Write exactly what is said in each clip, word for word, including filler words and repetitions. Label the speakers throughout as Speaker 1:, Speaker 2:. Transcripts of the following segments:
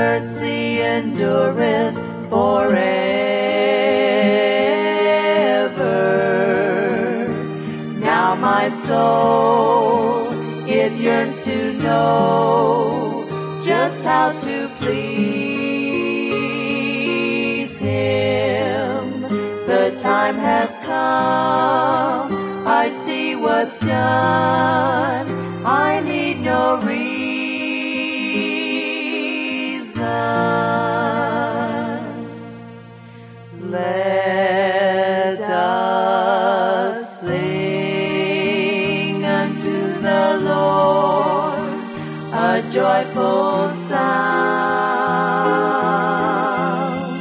Speaker 1: mercy endureth forever. Now my soul, it yearns to know just how to please Him. The time has come, I see what's done, I need no reason. Let us sing unto the Lord a joyful sound.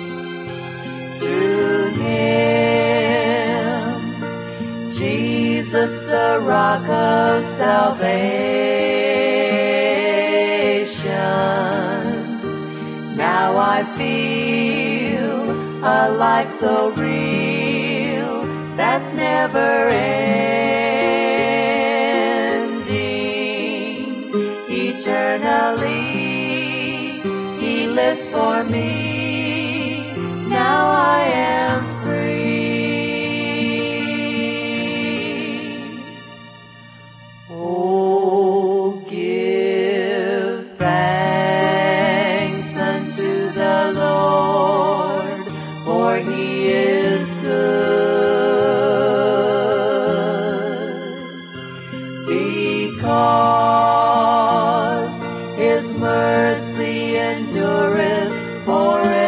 Speaker 1: To Him, Jesus the rock of salvation, now I feel a life so real that's never ending. Eternally He lives for me, now I am free. Oh, give thanks unto the Lord, for He is good, because His mercy endureth forever.